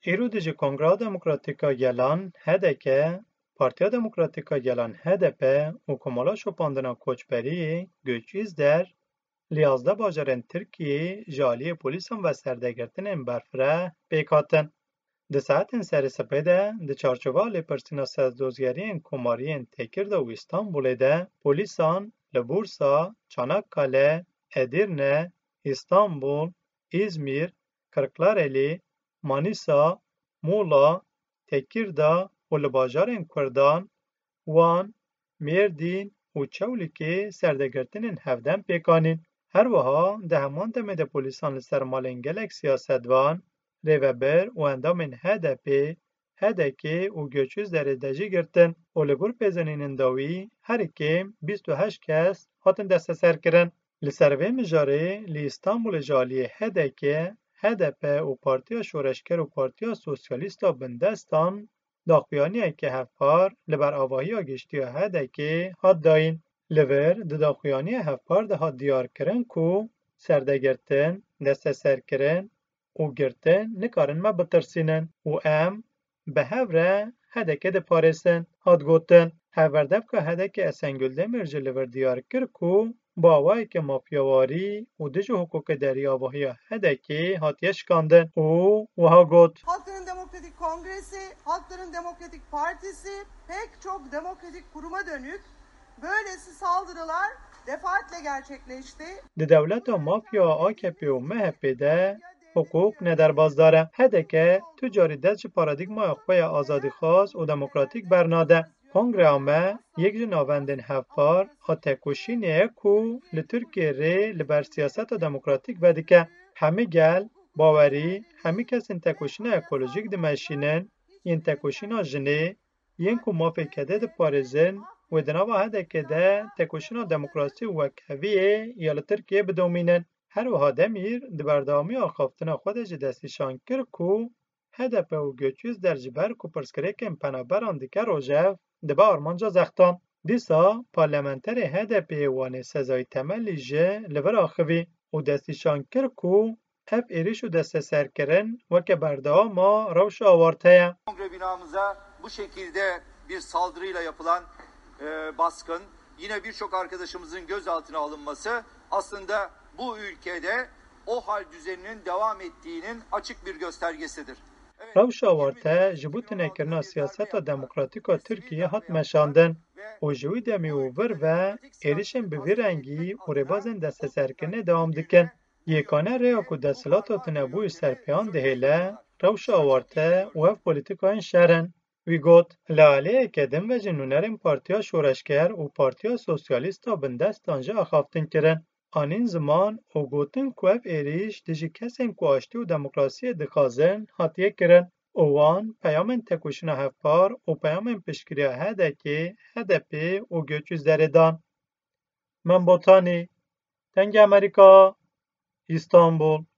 ایرو دیجی کنگره دموکراتیکا گلان هدکه پارتیا دموکراتیکا گلان HDP و کمالا شوپاندنا کوچبری گوچیز در لیازده باجرین ترکیه جالی پولیسان و سردگرتنین برفره پیکاتن. ده ساعتین سر سپیده ده چارچوبه لیپرسینا سازدوزگرین کمارین تکرده و استانبوله ده پولیسان لبورسا، چاناککاله، ادیرنه، استانبول، İzmir، کırklareli، مانیسا، مولا، تکیردا و لباجارین کردان، وان، میردین و چولکی سردگرتنین هفدن پیکانین. هر وها ده همان دمه ده پولیسان لسر مالین گلک سیاستوان، ریوبر و اندامین HDP، هدکی و گوچوز در دجی گرتن و لگور پیزنین داوی هر کم 28 کس هاتن دست سر کرن. لسر وی مجاره لی استانبول جالی هدکی HDP و پارتیا شورشگر و پارتیا سوسیالیستا بندستان داخویانی که هفپار لبر آواهی گشتی هدکی هات داین. لور ده داخویانی هفپار ده هات دیار کرن کو سردگرتن دست سر کرن و گرتن نکارن ما بترسینن و ام به هفره هدکی ده پارسن هات گوتن. هفردف که هدکی اسنگل مرجه لور دیار کر کو با آوائی که مافیاواری و دژ حقوق دری آواهی هدکی هاتیش کاندن و ها گوت Halkların Demokratik Kongresi, Halkların Demokratik Partisi pek çok demokratik kuruma dönük böylesi saldırılar defaatle gerçekleşti. ده دولت مافیا AKP و MHP ده حقوق ندرباز داره. هدکه تجاری دست پارادیگما خواه آزادی خواست و دموکراتیک برناده. کنگره آمه یک جناوندن هفپار آتکوشینه کو لترکیه ری لبر سیاست دموکراتیک بده که همه گل باوری همه کس این تکوشینه اکولوژیک دمشینن این تکوشینه جنه این کو مافی کده ده پارزن و دناوا هدکه ده تکوشینه دموکراسی و کویه یا لترکیه بدومینن. هر وها دمیر ده بردامی آخافتن خودش دستیشان کر کو HDP و گوچوز در جبر کو پرسکریکن پنابران دیکه روژف ده با آرمانجا زختان. دیسا پارلمنتر HDP وانه سزای تملی جه لور آخوی و دستیشان کر کو اف ایریش و دست سر کرن و که برداما روش آوارته. Kongre binamıza bu şekilde bir saldırıyla yapılan baskın, yine birçok arkadaşımızın gözaltına alınması aslında bu ülkede o hal düzeninin devam ettiğinin açık bir göstergesidir. روش آوارته جبوت نکرنا سیاست دموکراتیک ترکیه هات مشاندن و جوی دمی اوور و ایریشن به ویرنگی و ربازن دست سرکنه دوام دکن. یکانه ریا که دستلات تنبوی سرپیان دهیله روش آوارته و اف پولیتیکاین شرن. وی گوت لاله کدم و جنونرین پارتیا شورشگر و پارتیا سوسیالیستا بندستانجا اخافتن کرن. آنین زمان او گوتن که اف ایریش دیجی کسین که آشتی و دموکراسی دخازن هاتیه کرن. اوان پیامن تکوشن هفپار و پیامن پشکری هدکی HDP و گوچوز دردان. من بوتانی تنگ امریکا استانبول